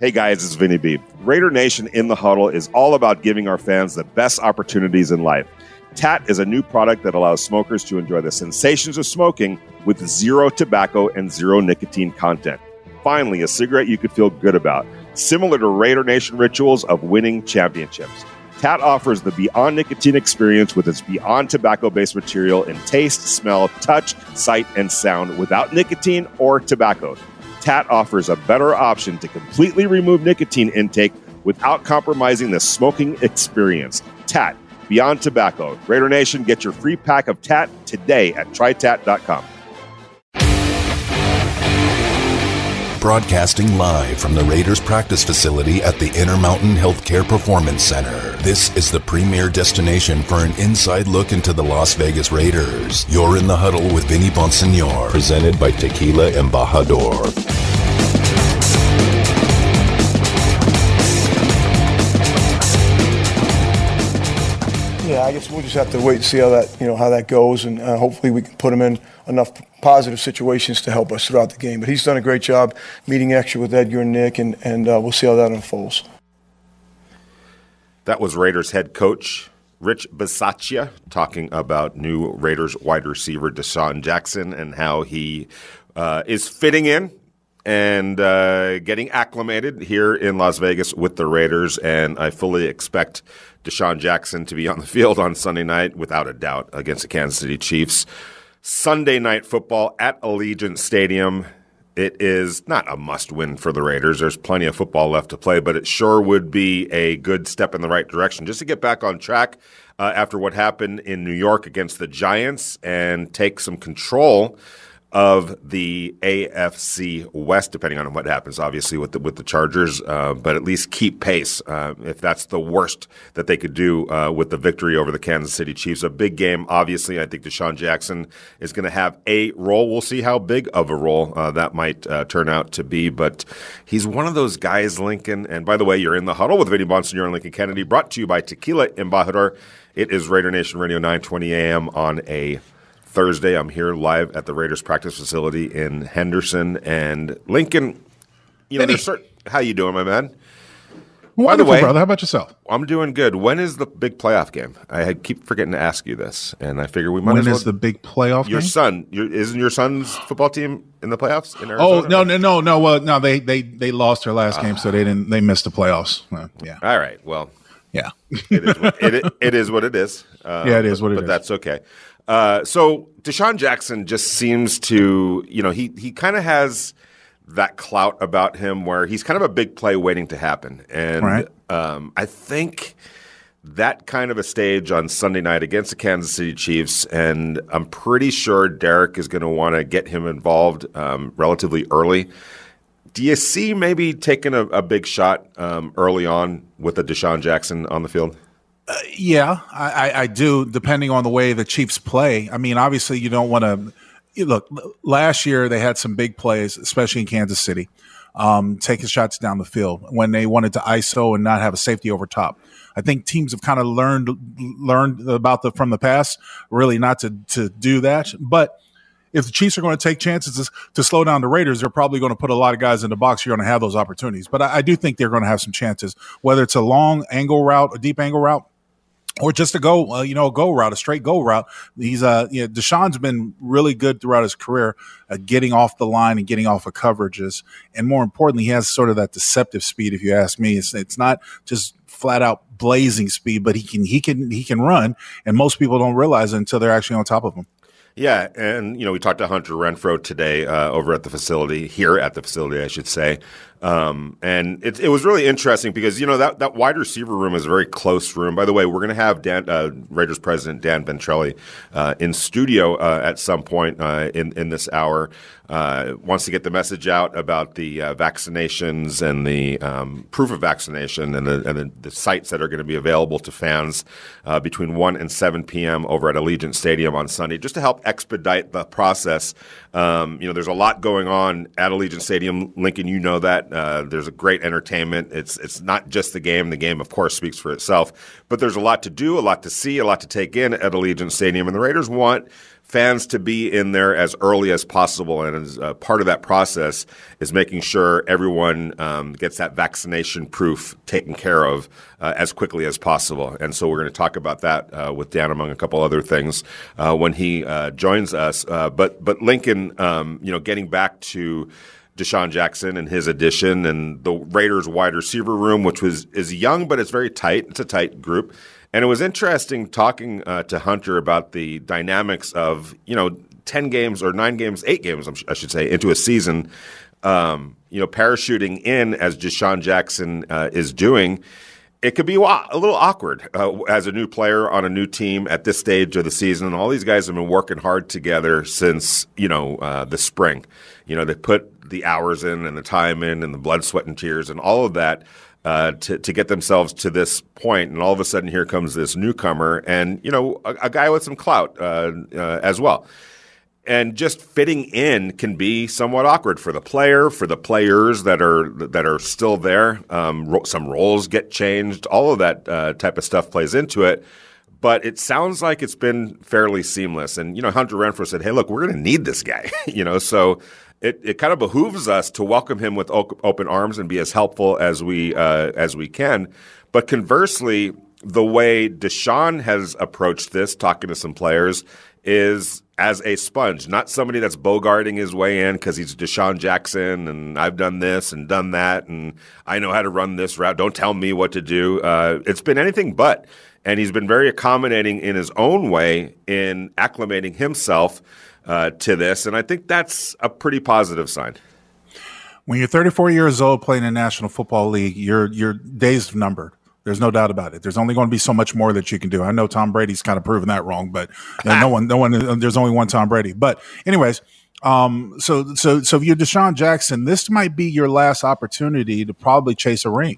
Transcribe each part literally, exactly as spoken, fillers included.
Hey guys, it's Vinny B. Raider Nation in the Huddle is all about giving our fans the best opportunities in life. T A T is a new product that allows smokers to enjoy the sensations of smoking with zero tobacco and zero nicotine content. Finally, a cigarette you could feel good about, similar to Raider Nation rituals of winning championships. T A T offers the Beyond Nicotine experience with its Beyond tobacco-based material in taste, smell, touch, sight, and sound without nicotine or tobacco. T A T offers a better option to completely remove nicotine intake without compromising the smoking experience. T A T, Beyond Tobacco. Raider Nation, get your free pack of T A T today at try tat dot com. Broadcasting live from the Raiders practice facility at the Intermountain Healthcare Performance Center. This is the premier destination for an inside look into the Las Vegas Raiders. You're in the Huddle with Vinny Bonsignor, presented by Tequila Embajador. Yeah, I guess we'll just have to wait and see how that, you know, how that goes, and uh, hopefully we can put him in enough positive situations to help us throughout the game. But he's done a great job meeting extra with Edgar and Nick, and, and uh, we'll see how that unfolds. That was Raiders head coach Rich Bisaccia talking about new Raiders wide receiver DeSean Jackson and how he uh, is fitting in and uh, getting acclimated here in Las Vegas with the Raiders. And I fully expect DeSean Jackson to be on the field on Sunday night, without a doubt, against the Kansas City Chiefs. Sunday night football at Allegiant Stadium. It is not a must-win for the Raiders. There's plenty of football left to play, but it sure would be a good step in the right direction just to get back on track uh, after what happened in New York against the Giants and take some control of the A F C West, depending on what happens, obviously, with the, with the Chargers, uh, but at least keep pace uh, if that's the worst that they could do uh, with the victory over the Kansas City Chiefs. A big game, obviously. I think DeSean Jackson is going to have a role. We'll see how big of a role uh, that might uh, turn out to be, but he's one of those guys, Lincoln. And by the way, you're in the Huddle with Vinny Bonsignor and Lincoln Kennedy, brought to you by Tequila Embajador. It is Raider Nation Radio, nine twenty a.m. on a Thursday. I'm here live at the Raiders practice facility in Henderson. And Lincoln, you know, there's certain, how you doing, my man? Wonderful, By the way, brother. How about yourself? I'm doing good. When is the big playoff game? I had, keep forgetting to ask you this, and I figure we might when as well. When is the big playoff your game? son, your, isn't your son's football team in the playoffs in Arizona? Oh no, no, no, no. Well, no, they they they lost their last uh, game, so they didn't. They missed the playoffs. Uh, yeah. All right. Well. Yeah. it, is what, it, it is what it is. Uh, yeah, it is but, what it but is. But that's okay. Uh, so DeSean Jackson just seems to, you know, he he kind of has that clout about him where he's kind of a big play waiting to happen. And right. um, I think that kind of a stage on Sunday night against the Kansas City Chiefs, and I'm pretty sure Derek is going to want to get him involved um, relatively early. Do you see maybe taking a, a big shot um, early on with a DeSean Jackson on the field? Uh, yeah, I, I do, depending on the way the Chiefs play. I mean, obviously, you don't want to – look, last year they had some big plays, especially in Kansas City, um, taking shots down the field when they wanted to I S O and not have a safety over top. I think teams have kind of learned learned about the from the past, really not to, to do that. But if the Chiefs are going to take chances to, to slow down the Raiders, they're probably going to put a lot of guys in the box. You're going to have those opportunities. But I, I do think they're going to have some chances, whether it's a long angle route, a deep angle route, or just a go, uh, you know, a go route, a straight go route. He's, uh, you know, DeSean's been really good throughout his career at getting off the line and getting off of coverages. And more importantly, he has sort of that deceptive speed. If you ask me, it's it's not just flat out blazing speed, but he can he can he can run, and most people don't realize it until they're actually on top of him. Yeah, and, you know, we talked to Hunter Renfrow today uh, over at the facility, here at the facility, I should say. Um, and it, it was really interesting because, you know, that, that wide receiver room is a very close room. By the way, we're going to have Dan, uh, Raiders president Dan Ventrelli uh, in studio uh, at some point uh, in, in this hour. Uh, wants to get the message out about the uh, vaccinations and the um, proof of vaccination and, the, and the, the sites that are going to be available to fans uh, between one and seven p.m. over at Allegiant Stadium on Sunday, just to help expedite the process. Um, you know, there's a lot going on at Allegiant Stadium. Lincoln, you know that. Uh, there's a great entertainment. It's it's not just the game. The game, of course, speaks for itself. But there's a lot to do, a lot to see, a lot to take in at Allegiant Stadium. And the Raiders want fans to be in there as early as possible. And as uh, part of that process is making sure everyone um, gets that vaccination proof taken care of uh, as quickly as possible. And so we're going to talk about that uh, with Dan, among a couple other things, uh, when he uh, joins us. Uh, but but Lincoln, um, you know, getting back to DeSean Jackson and his addition and the Raiders wide receiver room, which was is young, but it's very tight. It's a tight group. And it was interesting talking uh, to Hunter about the dynamics of, you know, ten games or nine games, eight games, I should say, into a season, um, you know, parachuting in as DeSean Jackson uh, is doing. It could be a little awkward uh, as a new player on a new team at this stage of the season. And all these guys have been working hard together since, you know, uh, the spring. You know, they put the hours in and the time in and the blood, sweat, and tears and all of that uh, to, to get themselves to this point. And all of a sudden here comes this newcomer and, you know, a, a guy with some clout uh, uh, as well. And just fitting in can be somewhat awkward for the player, for the players that are that are still there. Um, ro- some roles get changed. All of that uh, type of stuff plays into it. But it sounds like it's been fairly seamless. And, you know, Hunter Renfrow said, hey, look, we're going to need this guy. you know, so it, it kind of behooves us to welcome him with o- open arms and be as helpful as we uh, as we can. But conversely, the way DeSean has approached this, talking to some players, is as a sponge, not somebody that's bogarting his way in because he's DeSean Jackson and I've done this and done that and I know how to run this route. Don't tell me what to do. Uh, it's been anything but. And he's been very accommodating in his own way in acclimating himself uh, to this. And I think that's a pretty positive sign. When you're thirty-four years old playing in the National Football League, your your days numbered. There's no doubt about it. There's only going to be so much more that you can do. I know Tom Brady's kind of proven that wrong, but you know, no one, no one, there's only one Tom Brady. But anyways, um, so, so, so if you're DeSean Jackson, this might be your last opportunity to probably chase a ring.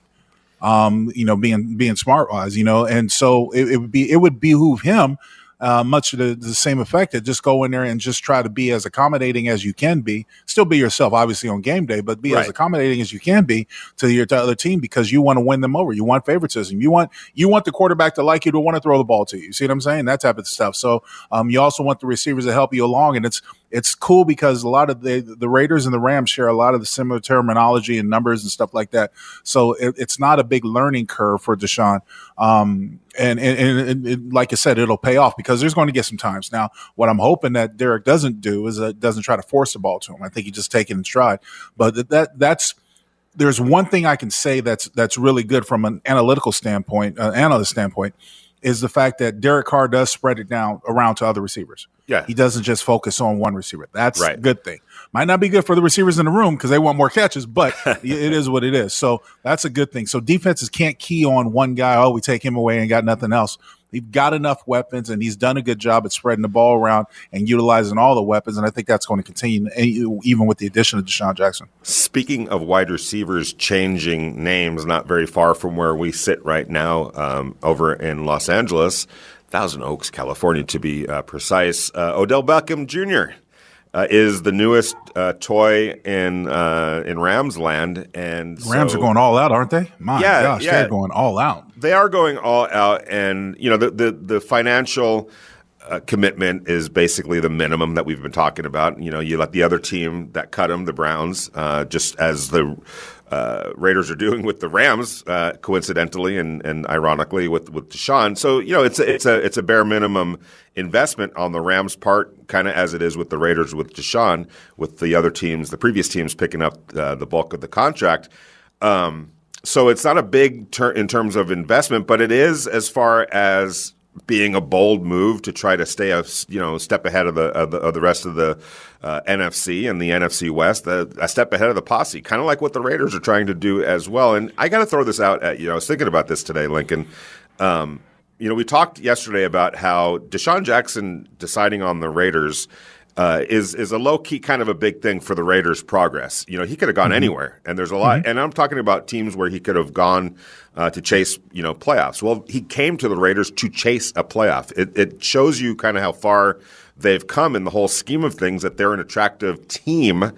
Um, you know, being, being smart wise, you know, and so it, it would be, it would behoove him, uh, much to the, the same effect that just go in there and just try to be as accommodating as you can be, still be yourself, obviously on game day, but be right. as accommodating as you can be to your to other team because you want to win them over. You want favoritism. You want, you want the quarterback to like you, to want to throw the ball to you. See what I'm saying? That type of stuff. So, um, you also want the receivers to help you along. And it's, it's cool because a lot of the, the Raiders and the Rams share a lot of the similar terminology and numbers and stuff like that. So it, it's not a big learning curve for DeSean. Um, and, and, and, and like I said, it'll pay off because there's going to get some times. Now, what I'm hoping that Derek doesn't do is uh, doesn't try to force the ball to him. I think he just take it in stride. But that, that that's there's one thing I can say that's that's really good from an analytical standpoint, uh, analyst standpoint, is the fact that Derek Carr does spread it down around to other receivers. Yeah. He doesn't just focus on one receiver. That's right. a good thing. Might not be good for the receivers in the room because they want more catches, but it is what it is. So that's a good thing. So defenses can't key on one guy. Oh, we take him away and got nothing else. He's got enough weapons, and he's done a good job at spreading the ball around and utilizing all the weapons, and I think that's going to continue even with the addition of DeSean Jackson. Speaking of wide receivers changing names, not very far from where we sit right now um, over in Los Angeles, Thousand Oaks, California, to be uh, precise, uh, Odell Beckham Junior Uh, is the newest uh, toy in uh, in Rams land, and the Rams so, are going all out, aren't they? My yeah, gosh, yeah. they're going all out. They are going all out, and you know the the, the financial uh, commitment is basically the minimum that we've been talking about. You know, you let the other team that cut them, the Browns, uh, just as the uh, Raiders are doing with the Rams, uh, coincidentally and, and ironically with with DeSean. So you know, it's a, it's a it's a bare minimum investment on the Rams' part, kind of as it is with the Raiders with DeSean, with the other teams, the previous teams picking up uh, the bulk of the contract. Um, so it's not a big ter- in terms of investment, but it is as far as being a bold move to try to stay a you know step ahead of the of the, of the rest of the uh, N F C and the N F C West, a, a step ahead of the posse, kind of like what the Raiders are trying to do as well. And I got to throw this out at you. Know, I was thinking about this today, Lincoln. Um, you know, we talked yesterday about how DeSean Jackson deciding on the Raiders uh, is is a low key kind of a big thing for the Raiders' progress. You know, he could have gone mm-hmm. anywhere, and there's a lot. Mm-hmm. And I'm talking about teams where he could have gone uh, to chase, you know, playoffs. Well, he came to the Raiders to chase a playoff. It, it shows you kind of how far they've come in the whole scheme of things. That they're an attractive team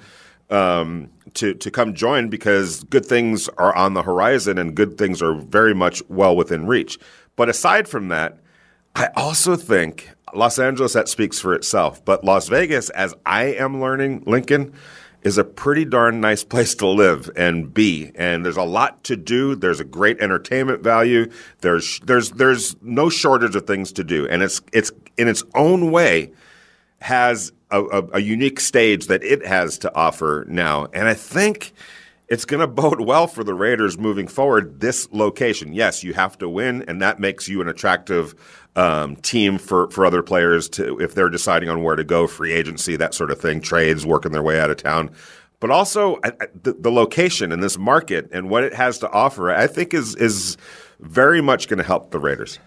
um, to to come join because good things are on the horizon and good things are very much well within reach. But aside from that, I also think Los Angeles, that speaks for itself. But Las Vegas, as I am learning, Lincoln, is a pretty darn nice place to live and be. And there's a lot to do. There's a great entertainment value. There's there's there's no shortage of things to do. And it's it's in its own way has a, a, a unique stage that it has to offer now. And I think it's going to bode well for the Raiders moving forward, this location. Yes, you have to win, and that makes you an attractive um, team for, for other players to if they're deciding on where to go, free agency, that sort of thing, trades, working their way out of town. But also I, I, the, the location in this market and what it has to offer, I think is is very much going to help the Raiders.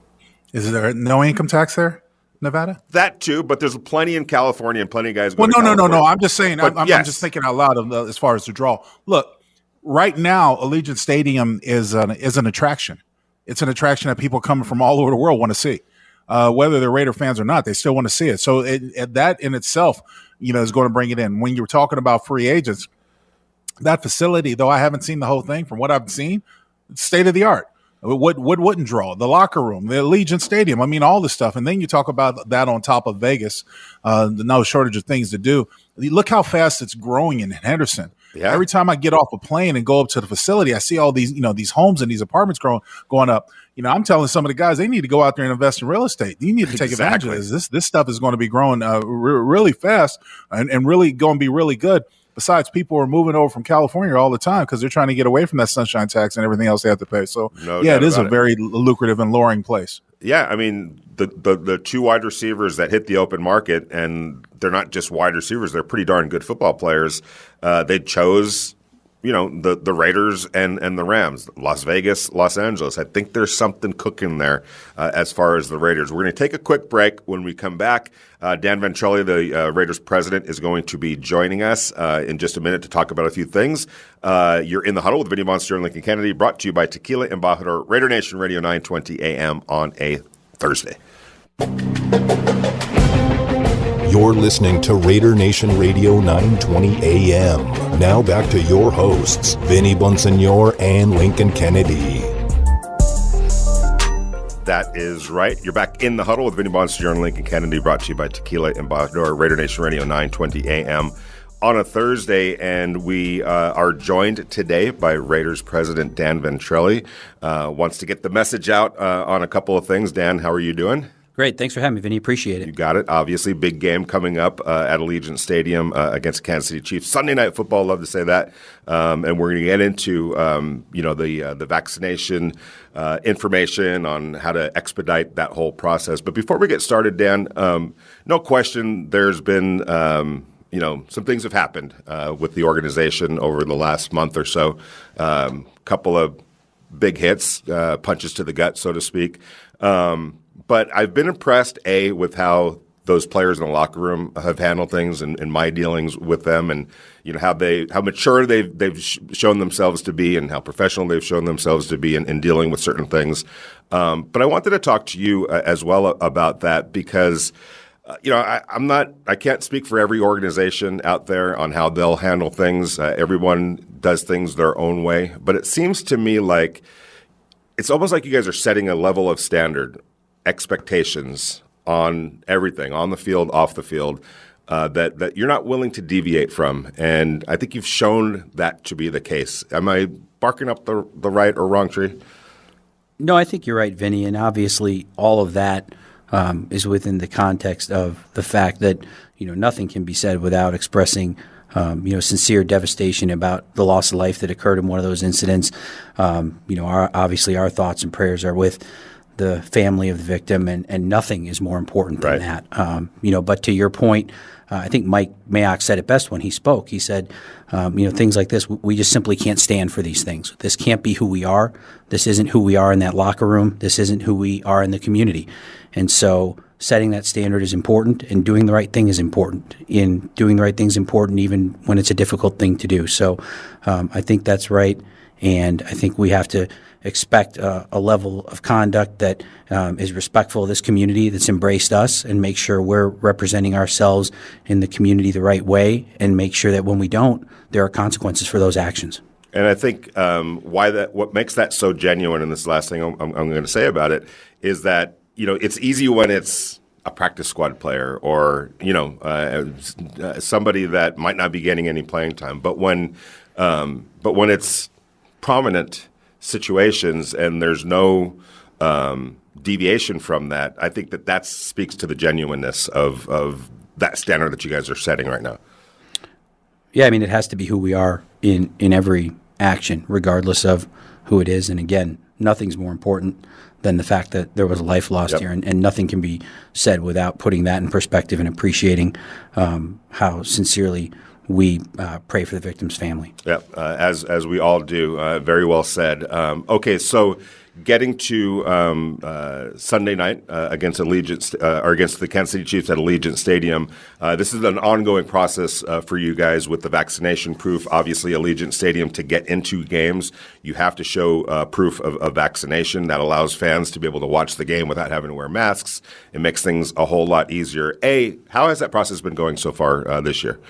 Is there no income tax there? Nevada? That too, but there's plenty in California and plenty of guys going well, no, to California. no, no, no. I'm just saying, I'm, yes. I'm just thinking out loud of the, as far as the draw. Look, right now, Allegiant Stadium is an, is an attraction. It's an attraction that people coming from all over the world want to see. Uh, whether they're Raider fans or not, they still want to see it. So it, it, that in itself, you know, is going to bring it in. When you were talking about free agents, that facility, though I haven't seen the whole thing, from what I've seen, it's state of the art. What what wouldn't draw? The locker room, the Allegiant Stadium. I mean, all this stuff. And then you talk about that on top of Vegas. Uh, no shortage of things to do. Look how fast it's growing in Henderson. Yeah. Every time I get off a plane and go up to the facility, I see all these, you know, these homes and these apartments growing, going up. You know, I'm telling some of the guys they need to go out there and invest in real estate. You need to take exactly. advantage of this. This this stuff is going to be growing uh, re- really fast and, and really going to be really good. Besides, people are moving over from California all the time because they're trying to get away from that sunshine tax and everything else they have to pay. So, no yeah, it is a it. very lucrative and luring place. Yeah, I mean, the, the the two wide receivers that hit the open market, and they're not just wide receivers, they're pretty darn good football players. Uh, they chose, you know, the, the Raiders and, and the Rams, Las Vegas, Los Angeles. I think there's something cooking there uh, as far as the Raiders. We're going to take a quick break. When we come back, uh, Dan Ventrelli, the uh, Raiders president, is going to be joining us uh, in just a minute to talk about a few things. Uh, you're in the huddle with Vinny Bonster and Lincoln Kennedy, brought to you by Tequila Embajador, Raider Nation Radio, nine twenty a.m. on a Thursday. You're listening to Raider Nation Radio nine twenty a.m. Now back to your hosts, Vinny Bonsignor and Lincoln Kennedy. That is right. You're back in the huddle with Vinny Bonsignor and Lincoln Kennedy, brought to you by Tequila Embajador, Raider Nation Radio nine twenty a.m. on a Thursday. And we uh, are joined today by Raiders president Dan Ventrelli. Uh, wants to get the message out uh, on a couple of things. Dan, how are you doing? Great. Thanks for having me, Vinny. Appreciate it. You got it. Obviously, big game coming up uh, at Allegiant Stadium uh, against Kansas City Chiefs. Sunday Night Football, love to say that. Um, and we're going to get into um, you know the uh, the vaccination uh, information on how to expedite that whole process. But before we get started, Dan, um, no question there's been um, you know some things have happened uh, with the organization over the last month or so. A um, couple of big hits, uh, punches to the gut, so to speak. Um, But I've been impressed, A, with how those players in the locker room have handled things and, and my dealings with them, and you know how they how mature they've they've sh- shown themselves to be, and how professional they've shown themselves to be in, in dealing with certain things. Um, but I wanted to talk to you uh, as well about that because uh, you know I, I'm not I can't speak for every organization out there on how they'll handle things. Uh, everyone does things their own way, but it seems to me like it's almost like you guys are setting a level of standard. Expectations on everything, on the field, off the field, uh, that, that you're not willing to deviate from. And I think you've shown that to be the case. Am I barking up the, the right or wrong tree? No, I think you're right, Vinny. And obviously all of that um, is within the context of the fact that, you know, nothing can be said without expressing Um, you know, sincere devastation about the loss of life that occurred in one of those incidents. Um, you know, our, obviously our thoughts and prayers are with the family of the victim, and, and nothing is more important than right. that. Um, you know, but to your point, uh, I think Mike Mayock said it best when he spoke. He said, um, you know, things like this, we just simply can't stand for these things. This can't be who we are. This isn't who we are in that locker room. This isn't who we are in the community. And so setting that standard is important, and doing the right thing is important. In doing the right thing is important even when it's a difficult thing to do. So um, I think that's right. And I think we have to expect uh, a level of conduct that um, is respectful of this community that's embraced us, and make sure we're representing ourselves in the community the right way, and make sure that when we don't, there are consequences for those actions. And I think um, why that what makes that so genuine, and this last thing I'm, I'm going to say about it, is that you know it's easy when it's a practice squad player or you know uh, somebody that might not be getting any playing time, but when um, but when it's prominent situations and there's no um, deviation from that, I think that that speaks to the genuineness of of that standard that you guys are setting right now. Yeah, I mean, it has to be who we are in, in every action, regardless of who it is. And again, nothing's more important than the fact that there was a life lost yep. here, and, and nothing can be said without putting that in perspective and appreciating um, how sincerely we uh, pray for the victim's family. Yeah, uh, as as we all do. Uh, very well said. Um, okay, so getting to um, uh, Sunday night uh, against Allegiant uh, or against the Kansas City Chiefs at Allegiant Stadium. Uh, this is an ongoing process uh, for you guys with the vaccination proof. Obviously, Allegiant Stadium, to get into games, you have to show uh, proof of, of vaccination. That allows fans to be able to watch the game without having to wear masks. It makes things a whole lot easier. A, how has that process been going so far uh, this year?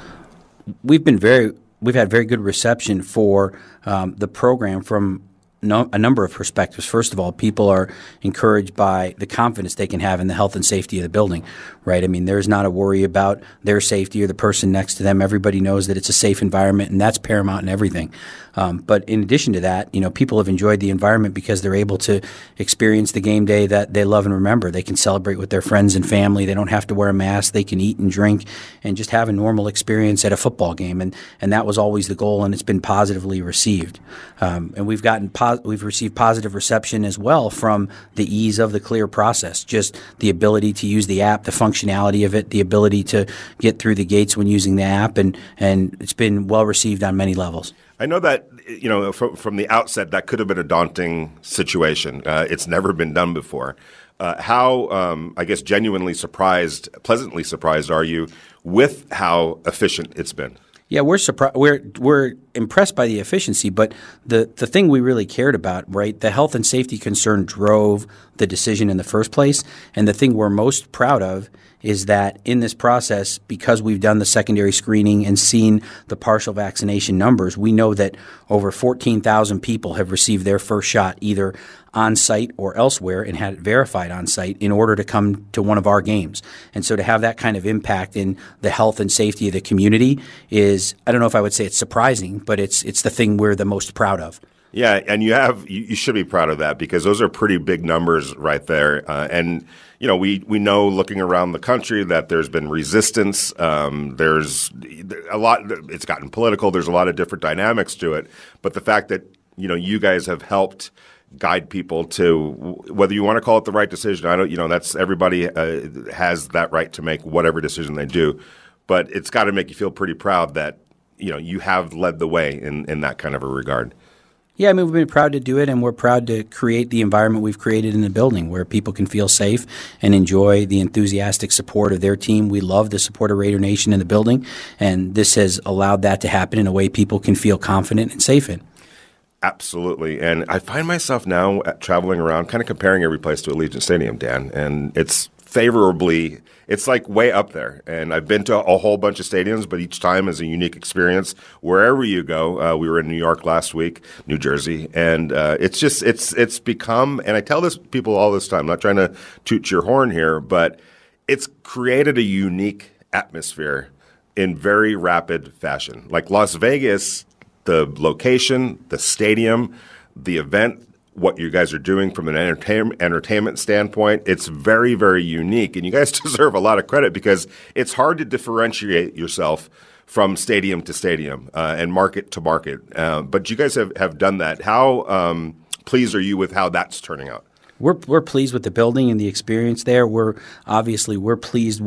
We've been very, we've had very good reception for um, the program from no, a number of perspectives. First of all, people are encouraged by the confidence they can have in the health and safety of the building, right? I mean, there's not a worry about their safety or the person next to them. Everybody knows that it's a safe environment, and that's paramount in everything. Um, but in addition to that, you know, people have enjoyed the environment because they're able to experience the game day that they love and remember. They can celebrate with their friends and family. They don't have to wear a mask. They can eat and drink and just have a normal experience at a football game. And, and that was always the goal, and it's been positively received. Um, and we've gotten po- we've received positive reception as well from the ease of the clear process, just the ability to use the app, the functionality of it, the ability to get through the gates when using the app, and, and it's been well received on many levels. I know that, you know, from, from the outset, that could have been a daunting situation. Uh, it's never been done before. Uh, how, um, I guess, genuinely surprised, pleasantly surprised are you with how efficient it's been? Yeah, we're surprised. We're we're impressed by the efficiency, but the the thing we really cared about, right? The health and safety concern drove the decision in the first place, and the thing we're most proud of is that in this process, because we've done the secondary screening and seen the partial vaccination numbers, we know that over fourteen thousand people have received their first shot either on site or elsewhere and had it verified on site in order to come to one of our games. And so to have that kind of impact in the health and safety of the community is, I don't know if I would say it's surprising, but it's it's the thing we're the most proud of. Yeah, and you have you, you should be proud of that, because those are pretty big numbers right there. Uh, and you know, we we know looking around the country that there's been resistance. Um, there's a lot. It's gotten political. There's a lot of different dynamics to it. But the fact that you know you guys have helped guide people to whether you want to call it the right decision. I don't. You know, that's everybody uh, has that right to make whatever decision they do. But it's got to make you feel pretty proud that you know you have led the way in in that kind of a regard. Yeah, I mean, we've been proud to do it, and we're proud to create the environment we've created in the building where people can feel safe and enjoy the enthusiastic support of their team. We love the support of Raider Nation in the building, and this has allowed that to happen in a way people can feel confident and safe in. Absolutely. And I find myself now traveling around kind of comparing every place to Allegiant Stadium, Dan, and it's favorably – it's like way up there. And I've been to a whole bunch of stadiums, but each time is a unique experience. Wherever you go, uh, we were in New York last week, New Jersey, and uh, it's just it's it's become. And I tell this people all this time. I'm not trying to toot your horn here, but it's created a unique atmosphere in very rapid fashion. Like Las Vegas, the location, the stadium, the event. What you guys are doing from an entertainment entertainment standpoint, it's very, very unique. And you guys deserve a lot of credit because it's hard to differentiate yourself from stadium to stadium uh, and market to market. Uh, but you guys have, have done that. How um, pleased are you with how that's turning out? We're we're pleased with the building and the experience there. We're obviously we're pleased with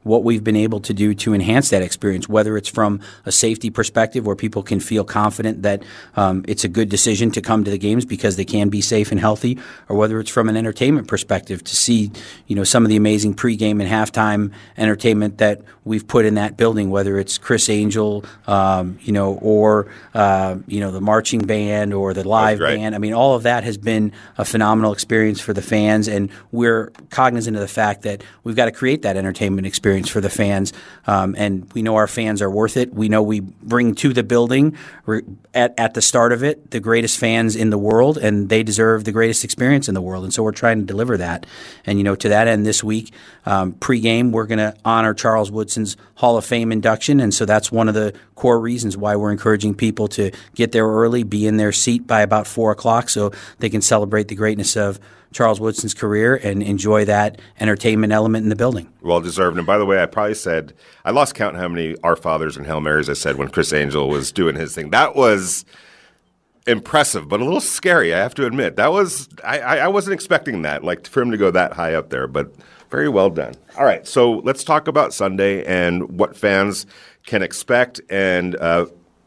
what we've been able to do to enhance that experience, whether it's from a safety perspective where people can feel confident that um, it's a good decision to come to the games because they can be safe and healthy, or whether it's from an entertainment perspective to see, you know, some of the amazing pregame and halftime entertainment that we've put in that building, whether it's Chris Angel, um, you know, or, uh, you know, the marching band or the live band. I mean, all of that has been a phenomenal experience for the fans, and we're cognizant of the fact that we've got to create that entertainment experience for the fans, um, and we know our fans are worth it. We know we bring to the building at, at the start of it the greatest fans in the world, and they deserve the greatest experience in the world, and so we're trying to deliver that. And, you know, to that end, this week, um, pregame, we're going to honor Charles Woodson's Hall of Fame induction, and so that's one of the core reasons why we're encouraging people to get there early, be in their seat by about four o'clock so they can celebrate the greatness of Charles Woodson's career and enjoy that entertainment element in the building. Well deserved. And by the way, I probably said, I lost count how many Our Fathers and Hail Marys I said when Chris Angel was doing his thing. That was impressive, but a little scary, I have to admit. That was, I, I wasn't expecting that, like for him to go that high up there, but very well done. All right, so let's talk about Sunday and what fans can expect, and uh,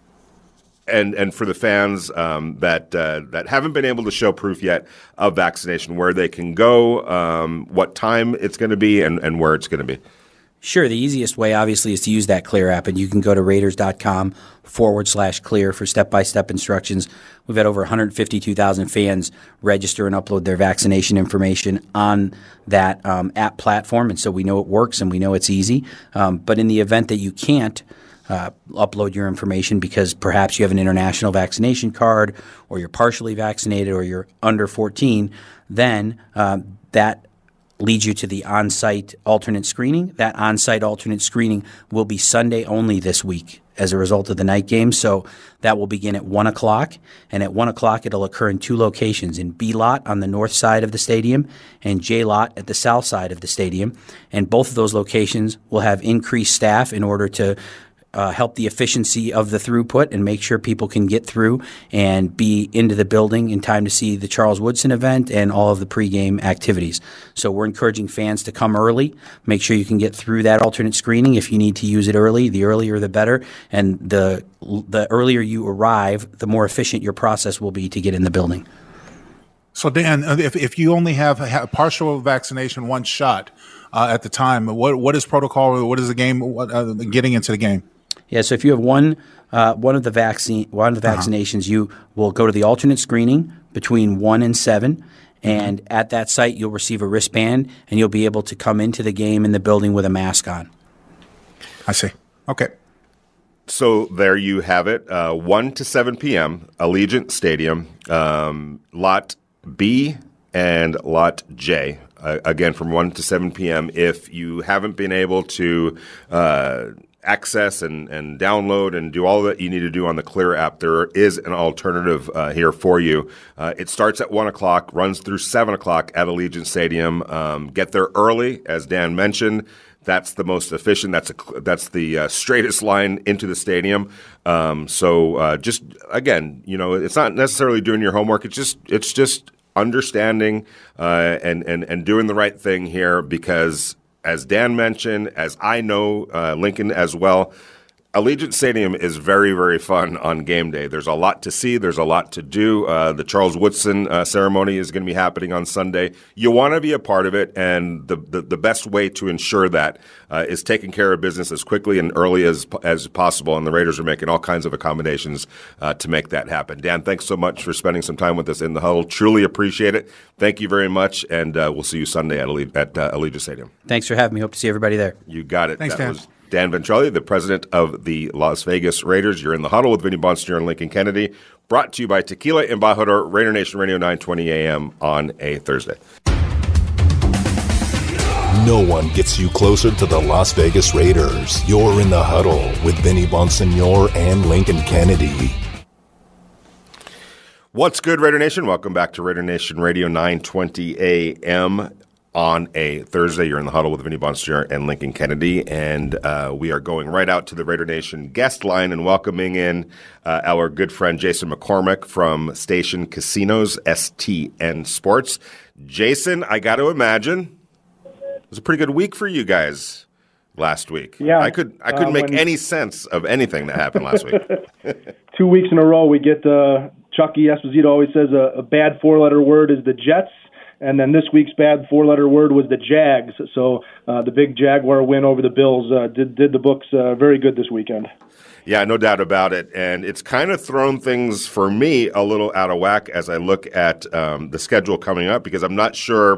And and for the fans um, that uh, that haven't been able to show proof yet of vaccination, where they can go, um, what time it's going to be, and, and where it's going to be. Sure. The easiest way, obviously, is to use that Clear app, and you can go to Raiders.com forward slash Clear for step-by-step instructions. We've had over one hundred fifty-two thousand fans register and upload their vaccination information on that um, app platform, and so we know it works and we know it's easy. Um, but in the event that you can't Uh, upload your information because perhaps you have an international vaccination card, or you're partially vaccinated, or you're under fourteen, then uh, that leads you to the on-site alternate screening. That on-site alternate screening will be Sunday only this week as a result of the night game. So that will begin at one o'clock, and at one o'clock it'll occur in two locations, in B-Lot on the north side of the stadium and J-Lot at the south side of the stadium. And both of those locations will have increased staff in order to Uh, help the efficiency of the throughput and make sure people can get through and be into the building in time to see the Charles Woodson event and all of the pregame activities. So we're encouraging fans to come early. Make sure you can get through that alternate screening if you need to use it early. The earlier the better. And the the earlier you arrive, the more efficient your process will be to get in the building. So, Dan, if, if you only have a partial vaccination, one shot uh, at the time, what what is protocol? What is the game what, uh, getting into the game? Yeah, so if you have one uh, one of the vaccine one of the vaccinations, uh-huh. you will go to the alternate screening between one and seven, and mm-hmm. at that site you'll receive a wristband, and you'll be able to come into the game in the building with a mask on. I see. Okay. So there you have it. Uh, one to seven p.m. Allegiant Stadium, um, Lot B and Lot J. Uh, again, from one to seven p.m. If you haven't been able to uh, access and, and download and do all that you need to do on the Clear app, there is an alternative uh, here for you. Uh, it starts at one o'clock, runs through seven o'clock at Allegiant Stadium. Um, get there early, as Dan mentioned. That's the most efficient. That's a, that's the uh, straightest line into the stadium. Um, so uh, just again, you know, it's not necessarily doing your homework. It's just it's just understanding uh, and and and doing the right thing here, because as Dan mentioned, as I know, uh, Lincoln as well, Allegiant Stadium is very, very fun on game day. There's a lot to see. There's a lot to do. Uh, the Charles Woodson uh, ceremony is going to be happening on Sunday. You want to be a part of it, and the, the, the best way to ensure that uh, is taking care of business as quickly and early as as possible, and the Raiders are making all kinds of accommodations uh, to make that happen. Dan, thanks so much for spending some time with us in the huddle. Truly appreciate it. Thank you very much, and uh, we'll see you Sunday at, Alle- at uh, Allegiant Stadium. Thanks for having me. Hope to see everybody there. You got it. Thanks, that Dan. Was Dan Ventrelli, the president of the Las Vegas Raiders. You're in the huddle with Vinny Bonsignor and Lincoln Kennedy. Brought to you by Tequila Embajador, Raider Nation Radio, nine twenty a.m. on a Thursday. No one gets you closer to the Las Vegas Raiders. You're in the huddle with Vinny Bonsignor and Lincoln Kennedy. What's good, Raider Nation? Welcome back to Raider Nation Radio, nine twenty a.m. on a Thursday. You're in the huddle with Vinny Bonsignor and Lincoln Kennedy, and uh, we are going right out to the Raider Nation guest line and welcoming in uh, our good friend Jason McCormick from Station Casinos, S T N Sports. Jason, I got to imagine it was a pretty good week for you guys. last week. Yeah, I could I couldn't uh, make when, any sense of anything that happened last week. Two weeks in a row, we get uh, Chucky Esposito always says a, a bad four-letter word is the Jets, and then this week's bad four-letter word was the Jags. So uh, the big Jaguar win over the Bills uh, did did the books uh, very good this weekend. Yeah, no doubt about it. And it's kind of thrown things for me a little out of whack as I look at um, the schedule coming up, because I'm not sure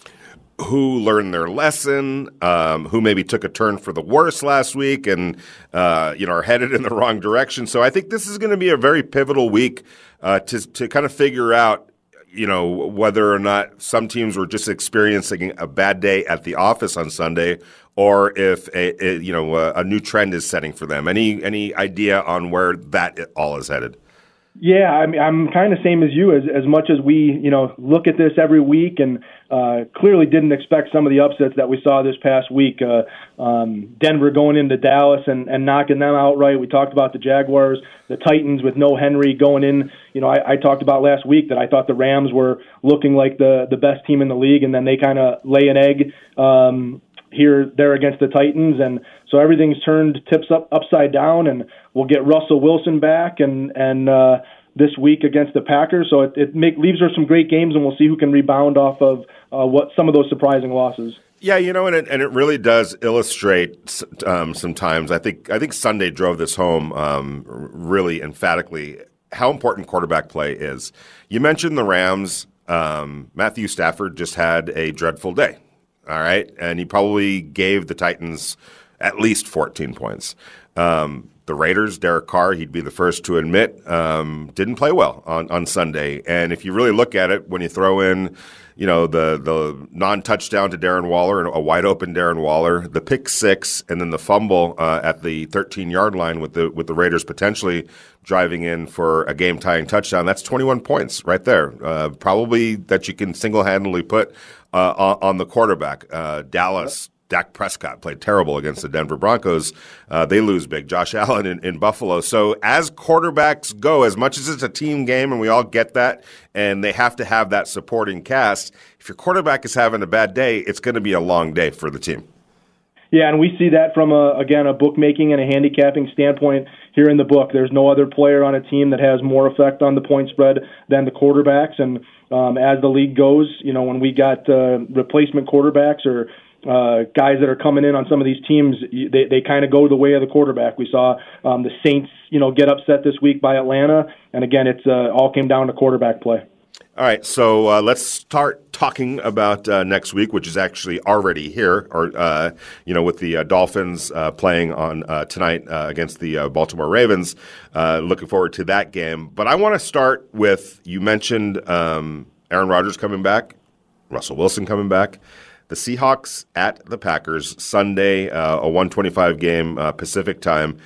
who learned their lesson, um, who maybe took a turn for the worse last week and uh, you know are headed in the wrong direction. So I think this is going to be a very pivotal week uh, to to kind of figure out you know whether or not some teams were just experiencing a bad day at the office on Sunday, or if a, a you know a, a new trend is setting for them. Any any idea on where that all is headed? Yeah, I mean, I'm kind of same as you. As as much as we, you know, look at this every week, and uh, clearly didn't expect some of the upsets that we saw this past week. Uh, um, Denver going into Dallas and, and knocking them outright. We talked about the Jaguars, the Titans with no Henry going in. You know, I, I talked about last week that I thought the Rams were looking like the the best team in the league, and then they kind of lay an egg um, here there against the Titans, and so everything's turned tips up upside down, and we'll get Russell Wilson back and and uh, this week against the Packers. So it, it make, leaves us some great games, and we'll see who can rebound off of uh, what some of those surprising losses. Yeah, you know, and it, and it really does illustrate um, sometimes. I think I think Sunday drove this home um, really emphatically how important quarterback play is. You mentioned the Rams. Um, Matthew Stafford just had a dreadful day. All right, and he probably gave the Titans at least fourteen points. Um, the Raiders, Derek Carr, he'd be the first to admit, um, didn't play well on, on Sunday. And if you really look at it, when you throw in, you know, the the non-touchdown to Darren Waller and a wide open Darren Waller, the pick six, and then the fumble uh, at the thirteen-yard line with the with the Raiders potentially driving in for a game-tying touchdown, that's twenty-one points right there. Uh, probably that you can single-handedly put uh, on, on the quarterback. Uh, Dallas. Dak Prescott played terrible against the Denver Broncos. Uh, they lose big. Josh Allen in, in Buffalo. So as quarterbacks go, as much as it's a team game, and we all get that, and they have to have that supporting cast, if your quarterback is having a bad day, it's going to be a long day for the team. Yeah, and we see that from, a, again, a bookmaking and a handicapping standpoint here in the book. There's no other player on a team that has more effect on the point spread than the quarterbacks. And um, as the league goes, you know, when we got uh, replacement quarterbacks or Uh, guys that are coming in on some of these teams, they, they kind of go the way of the quarterback. We saw um, the Saints, you know, get upset this week by Atlanta, and again, it's uh, all came down to quarterback play. All right, so uh, let's start talking about uh, next week, which is actually already here, or uh, you know, with the uh, Dolphins uh, playing on uh, tonight uh, against the uh, Baltimore Ravens. Uh, looking forward to that game. But I want to start with, you mentioned um, Aaron Rodgers coming back, Russell Wilson coming back. The Seahawks at the Packers Sunday, uh, a one twenty-five game uh, Pacific time.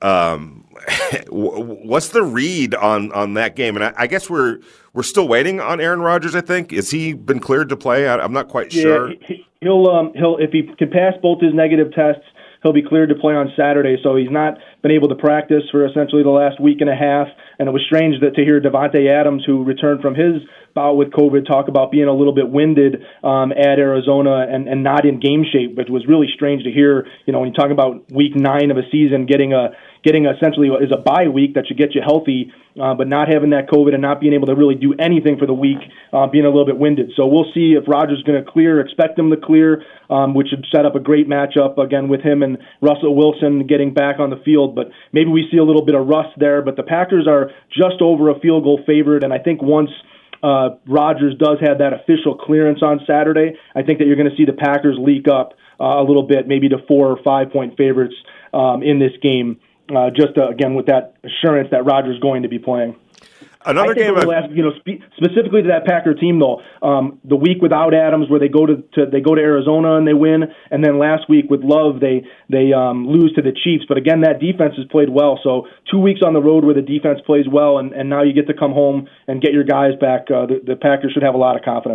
Um, what's the read on, on that game? And I, I guess we're we're still waiting on Aaron Rodgers. I think has he been cleared to play? I, I'm not quite yeah, sure. He, he'll um, he'll if he can pass both his negative tests, he'll be cleared to play on Saturday. So he's not been able to practice for essentially the last week and a half. And it was strange that to hear Davante Adams, who returned from his bout with COVID, talk about being a little bit winded um, at Arizona and, and not in game shape, which was really strange to hear. You know, when you talk about week nine of a season, getting a getting essentially is a bye week that should get you healthy, uh, but not having that COVID and not being able to really do anything for the week, uh, being a little bit winded. So we'll see if Rodgers is going to clear. Expect him to clear, um, which would set up a great matchup again with him and Russell Wilson getting back on the field. But maybe we see a little bit of rust there. But the Packers are just over a field goal favorite, and I think once Uh, Rodgers does have that official clearance on Saturday, I think that you're going to see the Packers leak up uh, a little bit, maybe to four or five point favorites um, in this game, uh, just uh, again with that assurance that Rodgers is going to be playing. Another I think game, last, you know, spe- specifically to that Packer team though. Um, the week without Adams, where they go to, to they go to Arizona and they win, and then last week with Love, they they um, lose to the Chiefs. But again, that defense has played well. So two weeks on the road where the defense plays well, and, and now you get to come home and get your guys back. Uh, the, the Packers should have a lot of confidence.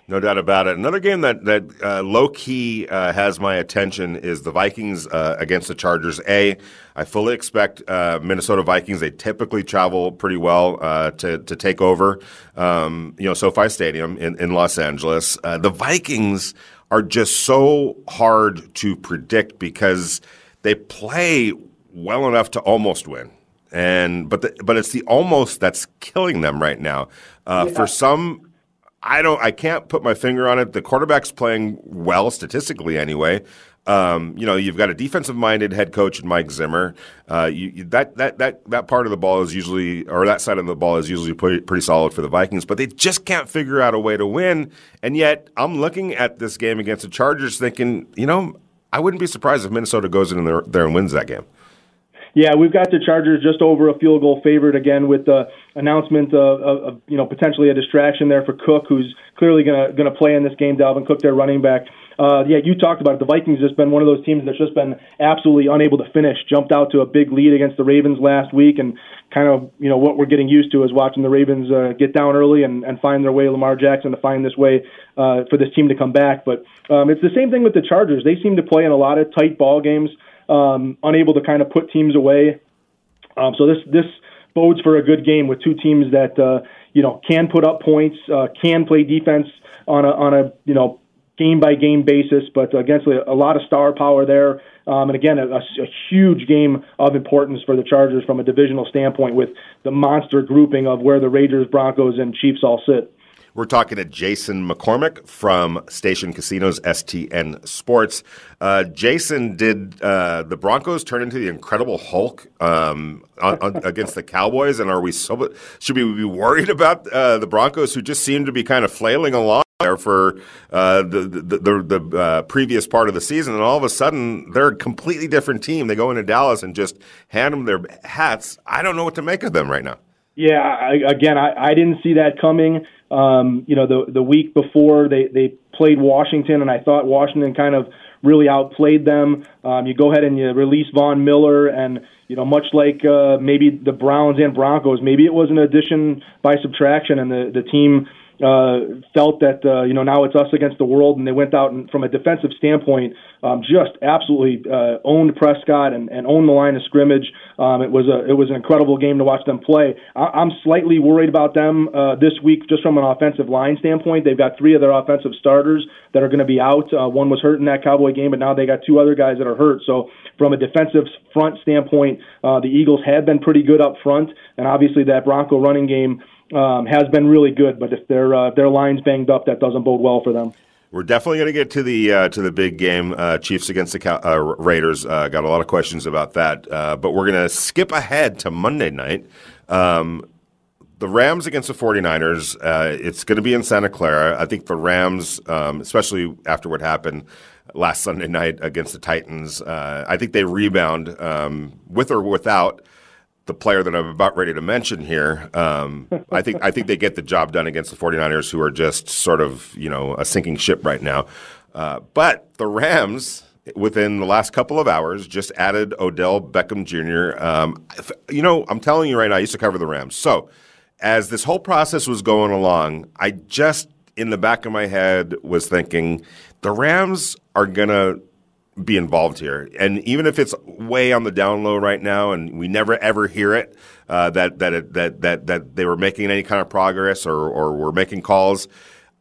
No doubt about it. Another game that that uh, low key uh, has my attention is the Vikings uh, against the Chargers. A, I fully expect uh, Minnesota Vikings. They typically travel pretty well uh, to to take over, um, you know, SoFi Stadium in in Los Angeles. Uh, the Vikings are just so hard to predict because they play well enough to almost win. And but the, but it's the almost that's killing them right now. Uh, yeah. For some. I don't. I can't put my finger on it. The quarterback's playing well, statistically anyway. Um, you know, you've got a defensive-minded head coach in Mike Zimmer. Uh, you, you, that that that that part of the ball is usually, or that side of the ball is usually pretty, pretty solid for the Vikings. But they just can't figure out a way to win. And yet, I'm looking at this game against the Chargers, thinking, you know, I wouldn't be surprised if Minnesota goes in there, there and wins that game. Yeah, we've got the Chargers just over a field goal favorite again with the announcement of, of, of you know, potentially a distraction there for Cook, who's clearly going to going to play in this game. Dalvin Cook, their running back. Uh, yeah, you talked about it. The Vikings has been one of those teams that's just been absolutely unable to finish. Jumped out to a big lead against the Ravens last week, and kind of, you know, what we're getting used to is watching the Ravens uh, get down early and, and find their way, Lamar Jackson, to find this way uh, for this team to come back. But um, it's the same thing with the Chargers. They seem to play in a lot of tight ball games. Um, unable to kind of put teams away. Um, so this this bodes for a good game with two teams that uh, you know can put up points, uh, can play defense on a on a you know game by game basis, but against a, a lot of star power there. Um, and again, a, a, a huge game of importance for the Chargers from a divisional standpoint, with the monster grouping of where the Raiders, Broncos, and Chiefs all sit. We're talking to Jason McCormick from Station Casinos, S T N Sports. Uh, Jason, did uh, the Broncos turn into the Incredible Hulk um, on, on, against the Cowboys? And are we so, should we be worried about uh, the Broncos, who just seem to be kind of flailing along there for uh, the the, the, the uh, previous part of the season, and all of a sudden they're a completely different team? They go into Dallas and just hand them their hats. I don't know what to make of them right now. Yeah, I, again, I, I didn't see that coming. Um, you know, the the week before they, they played Washington, and I thought Washington kind of really outplayed them. Um, you go ahead and you release Von Miller, and, you know, much like uh, maybe the Browns and Broncos, maybe it was an addition by subtraction, and the, the team uh, felt that, uh, you know, now it's us against the world, and they went out and, from a defensive standpoint, um, just absolutely uh, owned Prescott and, and owned the line of scrimmage. Um, it was a it was an incredible game to watch them play. I, I'm slightly worried about them uh, this week, just from an offensive line standpoint. They've got three of their offensive starters that are going to be out. Uh, one was hurt in that Cowboy game, but now they got two other guys that are hurt. So from a defensive front standpoint, uh, the Eagles have been pretty good up front, and obviously that Bronco running game Um, has been really good, but if their uh, their line's banged up, that doesn't bode well for them. We're definitely going to get to the uh, to the big game, uh, Chiefs against the uh, Raiders. Uh, got a lot of questions about that, uh, but we're going to skip ahead to Monday night. Um, the Rams against the 49ers. Uh, it's going to be in Santa Clara. I think the Rams, um, especially after what happened last Sunday night against the Titans, uh, I think they rebound um, with or without the player that I'm about ready to mention here. Um, I think I think they get the job done against the 49ers, who are just sort of, you know, a sinking ship right now. Uh, but the Rams, within the last couple of hours, just added Odell Beckham Junior Um, you know, I'm telling you right now, I used to cover the Rams. So as this whole process was going along, I just, in the back of my head, was thinking the Rams are going to be involved here. And even if it's way on the down low right now and we never ever hear it, uh, that that, it, that that that they were making any kind of progress or or were making calls,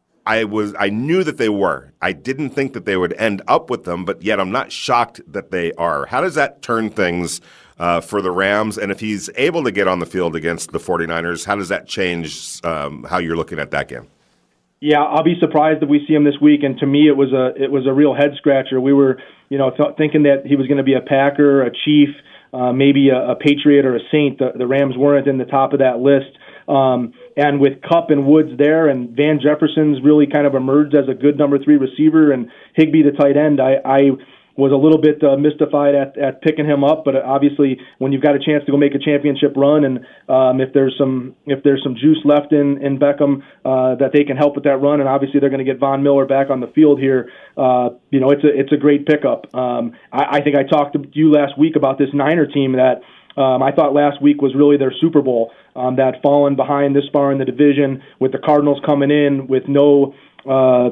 I was I knew that they were. I didn't think that they would end up with them, but yet I'm not shocked that they are. How does that turn things uh, for the Rams? And if he's able to get on the field against the 49ers, how does that change um, how you're looking at that game? Yeah, I'll be surprised if we see him this week. And to me, it was a it was a real head scratcher. We were, you know, th- thinking that he was going to be a Packer, a Chief, uh, maybe a, a Patriot or a Saint. The, the Rams weren't in the top of that list. Um, and with Kupp and Woods there, and Van Jefferson's really kind of emerged as a good number three receiver, and Higbee the tight end, I, I was a little bit uh, mystified at, at picking him up. But obviously, when you've got a chance to go make a championship run, and um, if there's some if there's some juice left in in Beckham, uh, that they can help with that run, and obviously they're going to get Von Miller back on the field here. Uh, you know, it's a it's a great pickup. Um, I, I think I talked to you last week about this Niner team that um, I thought last week was really their Super Bowl. Um, that fallen behind this far in the division, with the Cardinals coming in with no uh,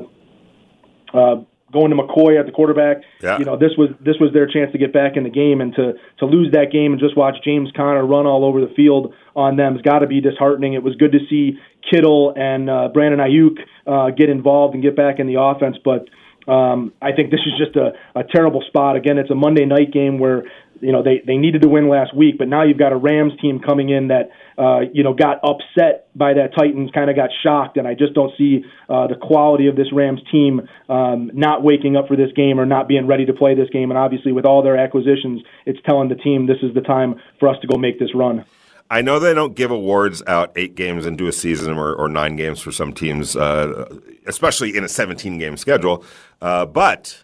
uh, going to McCoy at the quarterback. Yeah. You know, this was this was their chance to get back in the game, and to to lose that game and just watch James Conner run all over the field on them has got to be disheartening. It was good to see Kittle and uh, Brandon Ayuk uh, get involved and get back in the offense, but um, I think this is just a, a terrible spot. Again, it's a Monday night game where, you know, they, they needed to win last week, but now you've got a Rams team coming in that, uh, you know, got upset by that Titans, kind of got shocked, and I just don't see uh, the quality of this Rams team um, not waking up for this game or not being ready to play this game. And obviously with all their acquisitions, it's telling the team this is the time for us to go make this run. I know they don't give awards out eight games into a season or, or nine games for some teams, uh, especially in a seventeen-game schedule, uh, but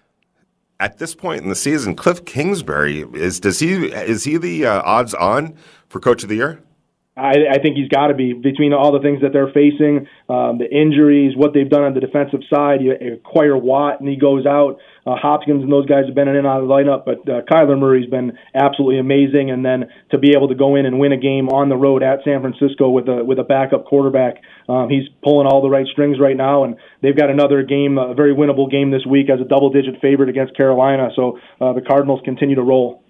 at this point in the season, Cliff Kingsbury is does he is he the uh, odds on for Coach of the Year? I, I think he's got to be, between all the things that they're facing, um, the injuries, what they've done on the defensive side. You acquire Watt and he goes out. Uh, Hopkins and those guys have been in and out of the lineup, but uh, Kyler Murray's been absolutely amazing. And then to be able to go in and win a game on the road at San Francisco with a with a backup quarterback, um, he's pulling all the right strings right now. And they've got another game, a very winnable game this week as a double-digit favorite against Carolina. So uh, the Cardinals continue to roll.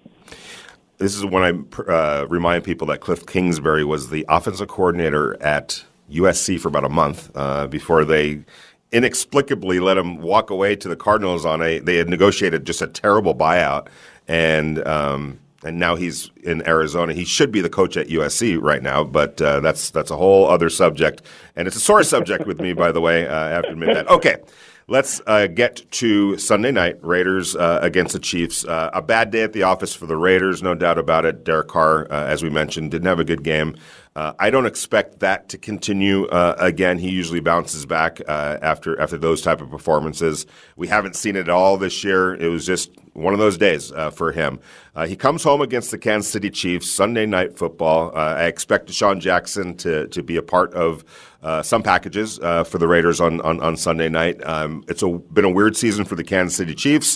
This is when I uh, remind people that Cliff Kingsbury was the offensive coordinator at U S C for about a month uh, before they inexplicably let him walk away to the Cardinals on a – they had negotiated just a terrible buyout, and um, and now he's in Arizona. He should be the coach at U S C right now, but uh, that's that's a whole other subject, and it's a sore subject with me, by the way. Uh, I have to admit that. Okay. Let's uh, get to Sunday night, Raiders uh, against the Chiefs. Uh, a bad day at the office for the Raiders, no doubt about it. Derek Carr, uh, as we mentioned, didn't have a good game. Uh, I don't expect that to continue uh, again. He usually bounces back uh, after after those type of performances. We haven't seen it at all this year. It was just one of those days uh, for him. Uh, he comes home against the Kansas City Chiefs, Sunday Night Football. Uh, I expect DeSean Jackson to to be a part of Uh, some packages uh, for the Raiders on, on, on Sunday night. Um, it's a, been a weird season for the Kansas City Chiefs.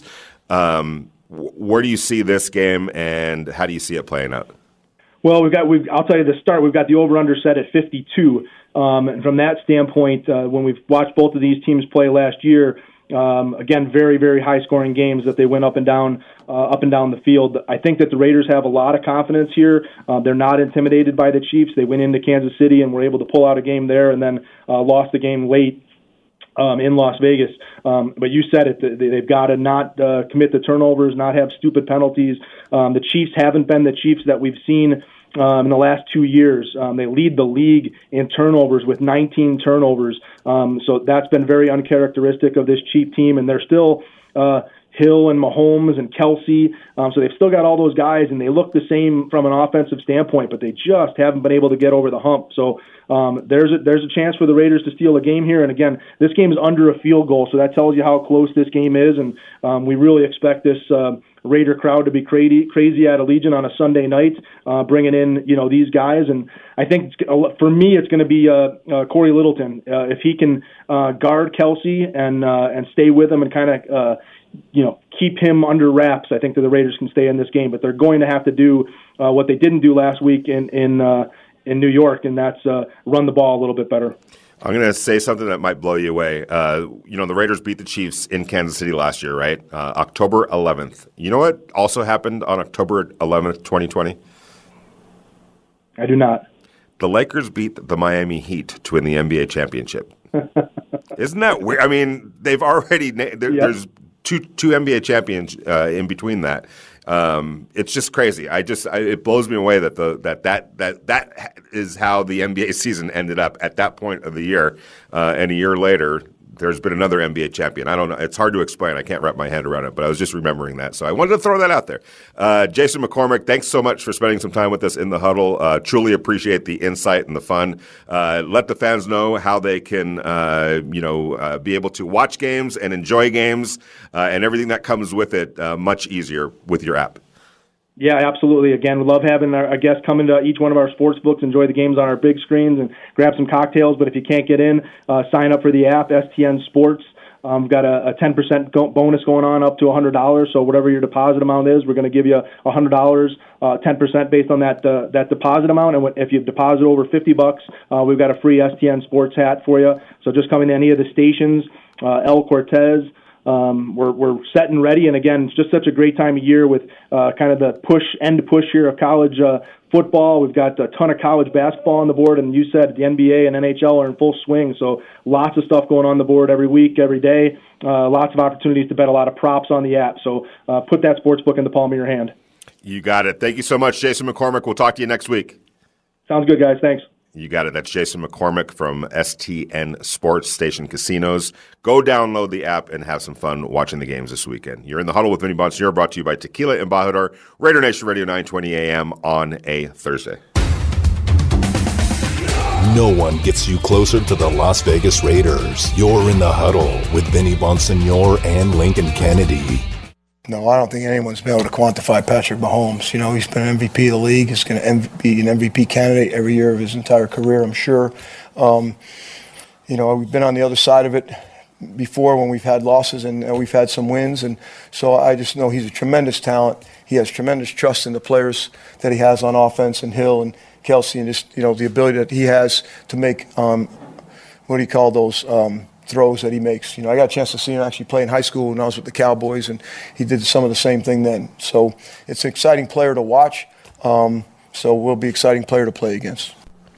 Um, w- where do you see this game, and how do you see it playing out? Well, we've got. We've, I'll tell you the start. We've got the over/under set at fifty-two. Um, and from that standpoint, uh, when we've watched both of these teams play last year, um, again, very, very high-scoring games that they went up and down, uh, up and down the field. I think that the Raiders have a lot of confidence here. Uh, they're not intimidated by the Chiefs. They went into Kansas City and were able to pull out a game there, and then uh, lost the game late um, in Las Vegas. Um, but you said it; they've got to not uh, commit the turnovers, not have stupid penalties. Um, the Chiefs haven't been the Chiefs that we've seen Um, in the last two years. Um, they lead the league in turnovers with nineteen turnovers. Um, so that's been very uncharacteristic of this Chief team, and they're still uh, Hill and Mahomes and Kelsey. Um, so they've still got all those guys, and they look the same from an offensive standpoint, but they just haven't been able to get over the hump. So um, there's a, there's a chance for the Raiders to steal a game here. And again, this game is under a field goal, so that tells you how close this game is. And um, we really expect this uh, Raider crowd to be crazy, crazy at Allegiant on a Sunday night, uh, bringing in, you know, these guys. And I think for me, it's going to be uh, uh, Corey Littleton. Uh, if he can uh, guard Kelsey and uh, and stay with him and kind of, uh, you know, keep him under wraps, I think that the Raiders can stay in this game. But they're going to have to do uh, what they didn't do last week in in uh, in New York, and that's uh, run the ball a little bit better. I'm going to say something that might blow you away. Uh, you know, the Raiders beat the Chiefs in Kansas City last year, right? Uh, October eleventh. You know what also happened on October eleventh, twenty twenty? I do not. The Lakers beat the Miami Heat to win the N B A championship. Isn't that weird? I mean, they've already there, yep. There's two two N B A champions uh, in between that. Um, it's just crazy. I just I, it blows me away that the that that that that is how the N B A season ended up at that point of the year, uh, and a year later there's been another N B A champion. I don't know. It's hard to explain. I can't wrap my head around it, but I was just remembering that. So I wanted to throw that out there. Uh, Jason McCormick, thanks so much for spending some time with us in the huddle. Uh, truly appreciate the insight and the fun. Uh, let the fans know how they can, uh, you know, uh, be able to watch games and enjoy games uh, and everything that comes with it uh, much easier with your app. Yeah, absolutely. Again, we love having our, our guests come into each one of our sports books, enjoy the games on our big screens, and grab some cocktails. But if you can't get in, uh, sign up for the app, S T N Sports. Um, we've got a, a ten percent go- bonus going on up to one hundred dollars. So whatever your deposit amount is, we're going to give you one hundred dollars, uh, ten percent based on that uh, that deposit amount. And if you deposit over fifty bucks, uh, we've got a free S T N Sports hat for you. So just come into any of the stations uh, El Cortez. Um, we're, we're set and ready, and again, it's just such a great time of year with uh, kind of the push, end push here of college uh, football. We've got a ton of college basketball on the board, and you said the N B A and N H L are in full swing, so lots of stuff going on the board every week, every day. Uh, lots of opportunities to bet a lot of props on the app, so uh, put that sportsbook in the palm of your hand. You got it. Thank you so much, Jason McCormick. We'll talk to you next week. Sounds good, guys. Thanks. You got it. That's Jason McCormick from S T N Sports Station Casinos. Go download the app and have some fun watching the games this weekend. You're in the Huddle with Vinny Bonsignore, brought to you by Tequila Embajador, Raider Nation Radio, nine twenty a.m. on a Thursday. No one gets you closer to the Las Vegas Raiders. You're in the Huddle with Vinny Bonsignore and Lincoln Kennedy. No, I don't think anyone's been able to quantify Patrick Mahomes. You know, he's been an M V P of the league. He's going to be an M V P candidate every year of his entire career, I'm sure. Um, you know, we've been on the other side of it before when we've had losses and uh, we've had some wins. And so I just know he's a tremendous talent. He has tremendous trust in the players that he has on offense, and Hill and Kelsey, and just, you know, the ability that he has to make, um, what do you call those, um, throws that he makes. You know, I got a chance to see him actually play in high school when I was with the Cowboys, and he did some of the same thing then. So it's an exciting player to watch. Um, so we'll be an exciting player to play against.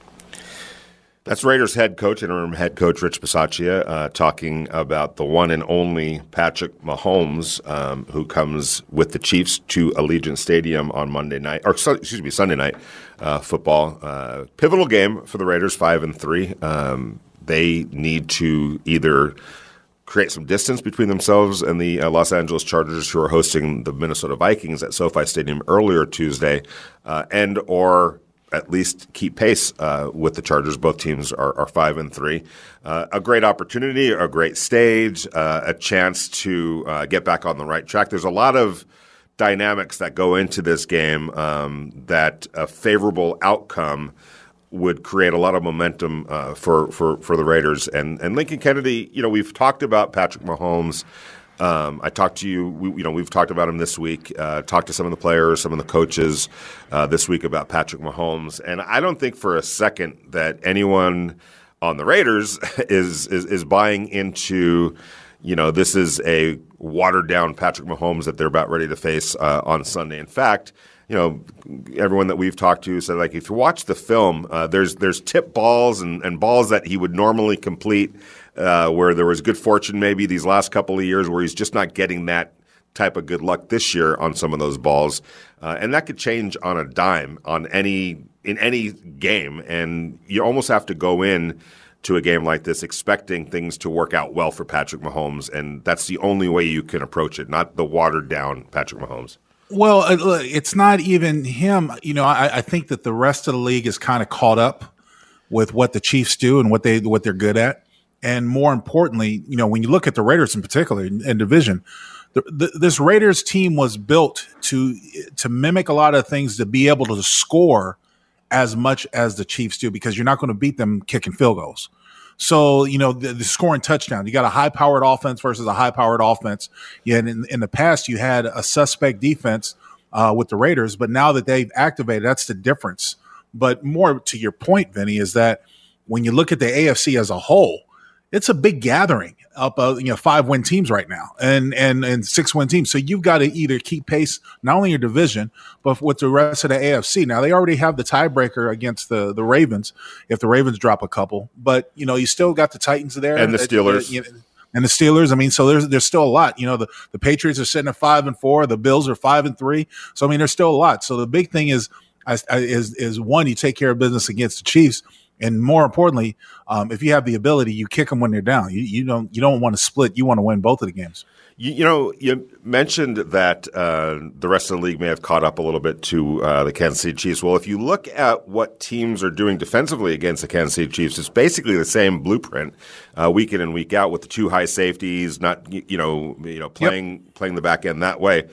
That's Raiders head coach, interim head coach Rich Bisaccia, uh, talking about the one and only Patrick Mahomes, um, who comes with the Chiefs to Allegiant Stadium on Monday night, or excuse me, Sunday night uh, football. Uh, pivotal game for the Raiders, five and three. Um, They need to either create some distance between themselves and the uh, Los Angeles Chargers, who are hosting the Minnesota Vikings at SoFi Stadium earlier Tuesday, uh, and or at least keep pace uh, with the Chargers. Both teams are, are five and three. Uh, a great opportunity, a great stage, uh, a chance to uh, get back on the right track. There's a lot of dynamics that go into this game um, that a favorable outcome would create a lot of momentum uh, for, for, for the Raiders. And and Lincoln Kennedy, you know, we've talked about Patrick Mahomes. Um, I talked to you, we, you know, we've talked about him this week, uh, talked to some of the players, some of the coaches uh, this week about Patrick Mahomes. And I don't think for a second that anyone on the Raiders is is, is buying into, you know, this is a watered-down Patrick Mahomes that they're about ready to face uh, on Sunday. In fact, you know, everyone that we've talked to said, like, if you watch the film, uh, there's there's tip balls and, and balls that he would normally complete uh, where there was good fortune maybe these last couple of years where he's just not getting that type of good luck this year on some of those balls. Uh, and that could change on a dime on any in any game. And you almost have to go in to a game like this expecting things to work out well for Patrick Mahomes. And that's the only way you can approach it, not the watered-down Patrick Mahomes. Well, it's not even him. You know, I, I think that the rest of the league is kind of caught up with what the Chiefs do and what they what they're good at. And more importantly, you know, when you look at the Raiders in particular in, in division, the, the, this Raiders team was built to to mimic a lot of things, to be able to score as much as the Chiefs do, because you're not going to beat them kicking field goals. So, you know, the, the scoring touchdown, you got a high-powered offense versus a high-powered offense. Yeah, in, in the past, you had a suspect defense uh, with the Raiders, but now that they've activated, that's the difference. But more to your point, Vinny, is that when you look at the A F C as a whole, it's a big gathering up, uh, you know, five-win teams right now and and and six-win teams. So you've got to either keep pace, not only your division, but with the rest of the A F C. Now, they already have the tiebreaker against the, the Ravens if the Ravens drop a couple. But, you know, you still got the Titans there. And the Steelers. You know, and the Steelers. I mean, so there's there's still a lot. You know, the, the Patriots are sitting at five and four. The Bills are five and three. So, I mean, there's still a lot. So the big thing is, is, is one, you take care of business against the Chiefs. And more importantly, um, if you have the ability, you kick them when they're down. You, you don't you don't want to split. You want to win both of the games. You, you know, you mentioned that uh, the rest of the league may have caught up a little bit to uh, the Kansas City Chiefs. Well, if you look at what teams are doing defensively against the Kansas City Chiefs, it's basically the same blueprint uh, week in and week out with the two high safeties, not you know you know playing yep. playing the back end that way.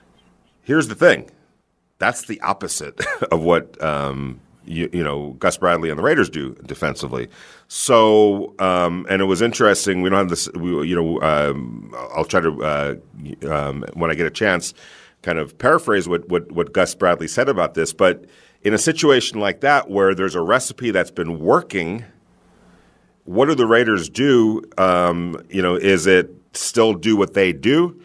Here's the thing: that's the opposite of what. Um, You, you know, Gus Bradley and the Raiders do defensively. So, um, and it was interesting. We don't have this, we, you know, um, I'll try to, uh, um, when I get a chance, kind of paraphrase what, what, what Gus Bradley said about this. But in a situation like that where there's a recipe that's been working what do the Raiders do? Um, you know, is it still do what they do,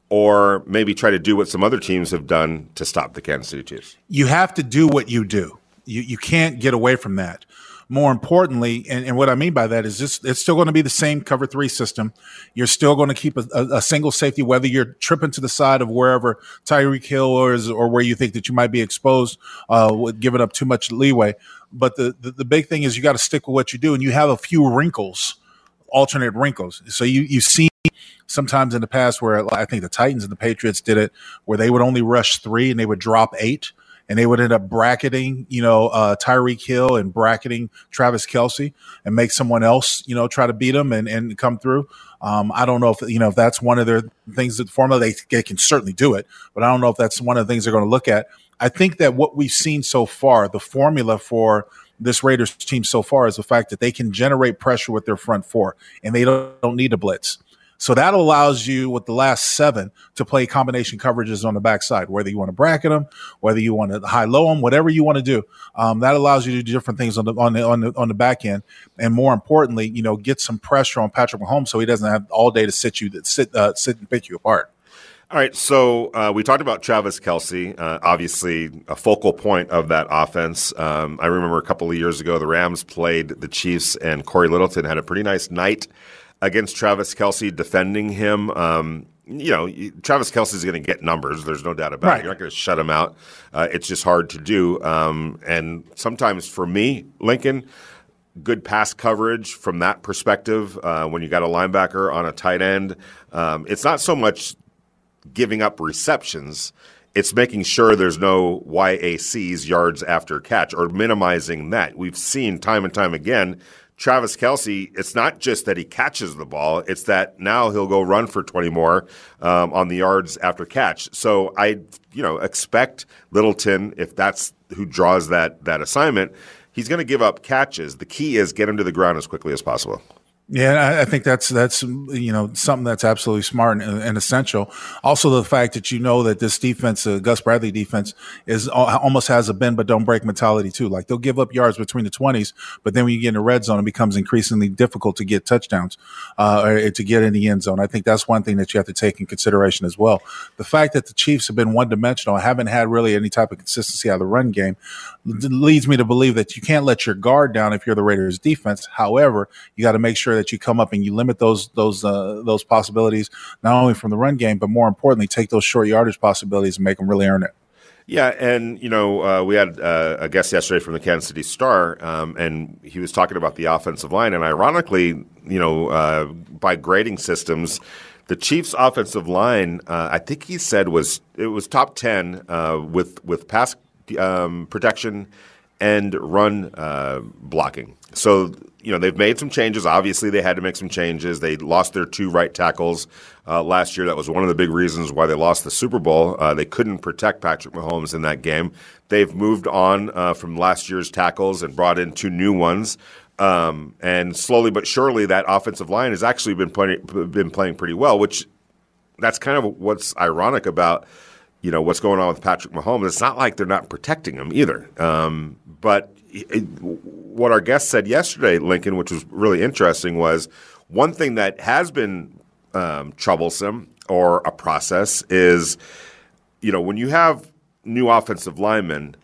or maybe try to do what some other teams have done to stop the Kansas City Chiefs? You have to do what you do. You you can't get away from that. More importantly, and, and what I mean by that is just it's still going to be the same cover three system. You're still going to keep a, a, a single safety, whether you're tripping to the side of wherever Tyreek Hill is or where you think that you might be exposed, uh, with giving up too much leeway. But the, the, the big thing is you got to stick with what you do, and you have a few wrinkles, alternate wrinkles. So you you see sometimes in the past where I think the Titans and the Patriots did it, where they would only rush three and they would drop eight. And they would end up bracketing, you know, uh, Tyreek Hill and bracketing Travis Kelce and make someone else, you know, try to beat them and, and come through. Um, I don't know if, you know, if that's one of their things that the formula, they, they can certainly do it, but I don't know if that's one of the things they're going to look at. I think that what we've seen so far, the formula for this Raiders team so far is the fact that they can generate pressure with their front four and they don't, don't need a blitz. So that allows you with the last seven to play combination coverages on the backside, whether you want to bracket them, whether you want to high-low them, whatever you want to do. Um, that allows you to do different things on the on the on the on the back end, and more importantly, you know, get some pressure on Patrick Mahomes so he doesn't have all day to sit you that sit uh, sit and pick you apart. All right, so uh, we talked about Travis Kelce, uh, obviously a focal point of that offense. Um, I remember a couple of years ago, the Rams played the Chiefs, and Corey Littleton had a pretty nice night against Travis Kelce, defending him. Um, you know, Travis Kelce is going to get numbers. There's no doubt about right. it. You're not going to shut him out. Uh, it's just hard to do. Um, and sometimes for me, Lincoln, good pass coverage from that perspective uh, when you got a linebacker on a tight end. Um, it's not so much giving up receptions. It's making sure there's no Y A Cs, yards after catch, or minimizing that. We've seen time and time again Travis Kelce, it's not just that he catches the ball, it's that now he'll go run for twenty more um, on the yards after catch. So I, you know, expect Littleton, if that's who draws that that assignment, he's going to give up catches. The key is get him to the ground as quickly as possible. Yeah, I think that's that's you know something that's absolutely smart and, and essential. Also, the fact that you know that this defense, uh, Gus Bradley defense, is almost has a bend but don't break mentality too. Like they'll give up yards between the twenties, but then when you get in the red zone, it becomes increasingly difficult to get touchdowns uh, or to get in the end zone. I think that's one thing that you have to take in consideration as well. The fact that the Chiefs have been one dimensional, haven't had really any type of consistency out of the run game, leads me to believe that you can't let your guard down if you're the Raiders defense. However, you got to make sure that you come up and you limit those those uh, those possibilities, not only from the run game, but more importantly, take those short yardage possibilities and make them really earn it. Yeah, and, you know, uh, we had uh, a guest yesterday from the Kansas City Star, um, and he was talking about the offensive line. And ironically, you know, uh, by grading systems, the Chiefs' offensive line, uh, I think he said was it was top ten uh, with with pass um, protection and run uh, blocking. So, you know, they've made some changes. Obviously, they had to make some changes. They lost their two right tackles uh, last year. That was one of the big reasons why they lost the Super Bowl. Uh, they couldn't protect Patrick Mahomes in that game. They've moved on uh, from last year's tackles and brought in two new ones. Um, and slowly but surely, that offensive line has actually been playing, been playing pretty well, which that's kind of what's ironic about, you know, what's going on with Patrick Mahomes. It's not like they're not protecting him either. Um, but it, what our guest said yesterday, Lincoln, which was really interesting, was one thing that has been um, troublesome or a process is, you know, when you have new offensive linemen,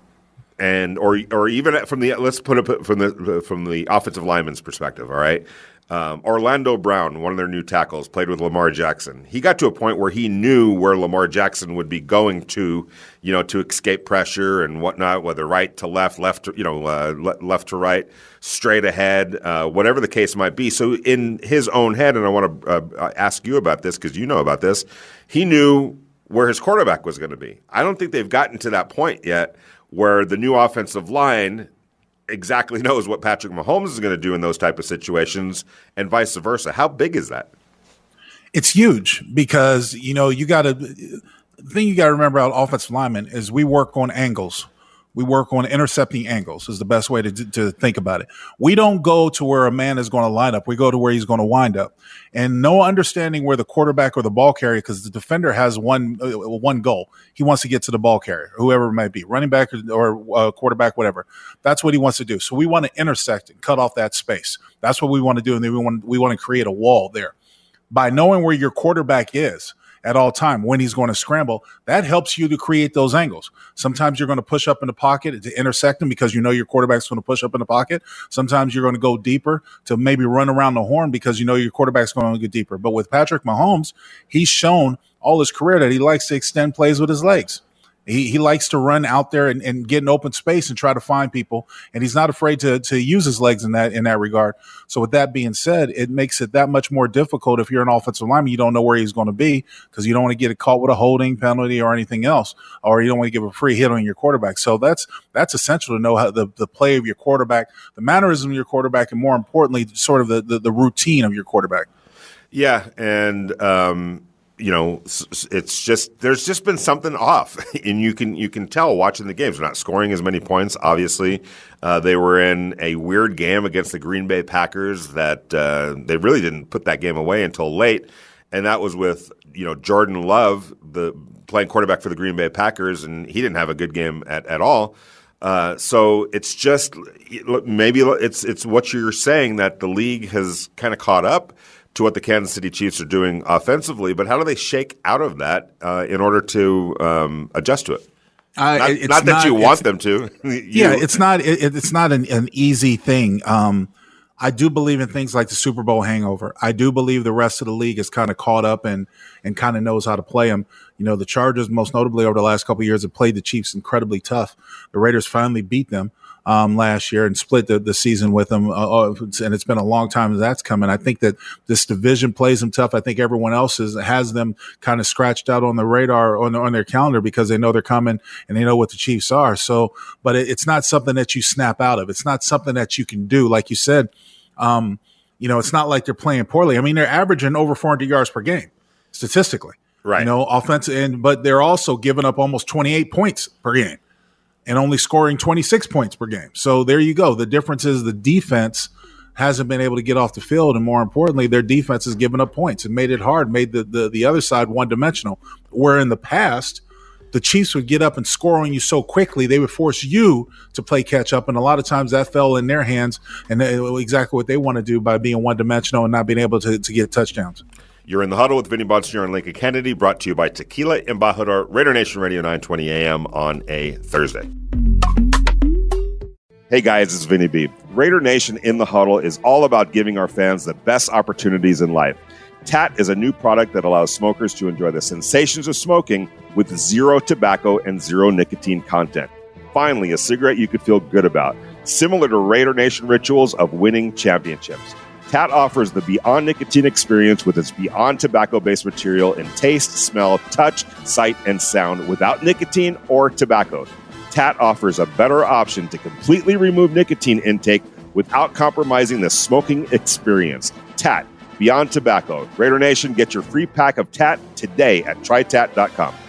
and or or even from the let's put it from the from the offensive lineman's perspective, all right. Um, Orlando Brown, one of their new tackles, played with Lamar Jackson. He got to a point where he knew where Lamar Jackson would be going to, you know, to escape pressure and whatnot, whether right to left, left to, you know, uh, le- left to right, straight ahead, uh, whatever the case might be. So in his own head, and I want to uh, ask you about this because you know about this, he knew where his quarterback was going to be. I don't think they've gotten to that point yet where the new offensive line exactly knows what Patrick Mahomes is going to do in those type of situations and vice versa. How big is that? It's huge because, you know, you got to – the thing you got to remember about offensive linemen is we work on angles. We work on intercepting angles is the best way to, to think about it. We don't go to where a man is going to line up. We go to where he's going to wind up. And no understanding where the quarterback or the ball carrier, because the defender has one uh, one goal. He wants to get to the ball carrier, whoever it might be, running back or, or uh, quarterback, whatever. That's what he wants to do. So we want to intersect and cut off that space. That's what we want to do, and then we want we want to create a wall there. By knowing where your quarterback is at all time, when he's going to scramble, that helps you to create those angles. Sometimes you're going to push up in the pocket to intersect him because you know your quarterback's going to push up in the pocket. Sometimes you're going to go deeper to maybe run around the horn because you know your quarterback's going to get deeper. But with Patrick Mahomes, he's shown all his career that he likes to extend plays with his legs. He, he likes to run out there and, and get in open space and try to find people, and he's not afraid to to use his legs in that in that regard. So with that being said, it makes it that much more difficult if you're an offensive lineman. You don't know where he's going to be because you don't want to get caught with a holding penalty or anything else, or you don't want to give a free hit on your quarterback. So that's that's essential to know how the, the play of your quarterback, the mannerism of your quarterback, and more importantly, sort of the, the, the routine of your quarterback. Yeah, and um you know, it's just there's just been something off, and you can you can tell watching the games. They're not scoring as many points. Obviously, uh, they were in a weird game against the Green Bay Packers that uh, they really didn't put that game away until late, and that was with you know Jordan Love, the playing quarterback for the Green Bay Packers, and he didn't have a good game at at all. Uh, so it's just maybe it's it's what you're saying that the league has kind of caught up to what the Kansas City Chiefs are doing offensively, but how do they shake out of that uh, in order to um, adjust to it? Uh, not, it's not that not, you want them to. you, yeah, it's not. It, it's not an, an easy thing. Um, I do believe in things like the Super Bowl hangover. I do believe the rest of the league is kind of caught up and and kind of knows how to play them. You know, the Chargers, most notably over the last couple of years, have played the Chiefs incredibly tough. The Raiders finally beat them um, last year and split the, the season with them. Uh, and it's been a long time as that's coming. I think that this division plays them tough. I think everyone else is, has them kind of scratched out on the radar, on, on their calendar, because they know they're coming and they know what the Chiefs are. So, but it, it's not something that you snap out of. It's not something that you can do. Like you said, um, you know, it's not like they're playing poorly. I mean, they're averaging over four hundred yards per game statistically. Right. You know, offensive, and but they're also giving up almost twenty-eight points per game and only scoring twenty-six points per game. So there you go. The difference is the defense hasn't been able to get off the field, and more importantly, their defense has given up points and made it hard, made the the, the other side one-dimensional. Where in the past, the Chiefs would get up and score on you so quickly, they would force you to play catch up, and a lot of times that fell in their hands, and they, exactly what they want to do by being one-dimensional and not being able to, to get touchdowns. You're in the huddle with Vinny Bonsignore and Lincoln Kennedy, brought to you by Tequila Embajador, Raider Nation Radio, nine twenty a.m. on a Thursday. Hey guys, it's Vinny B. Raider Nation in the Huddle is all about giving our fans the best opportunities in life. T A T is a new product that allows smokers to enjoy the sensations of smoking with zero tobacco and zero nicotine content. Finally, a cigarette you could feel good about, similar to Raider Nation rituals of winning championships. T A T offers the Beyond Nicotine experience with its Beyond tobacco-based material in taste, smell, touch, sight, and sound without nicotine or tobacco. T A T offers a better option to completely remove nicotine intake without compromising the smoking experience. T A T, Beyond Tobacco. Raider Nation, get your free pack of T A T today at try tat dot com.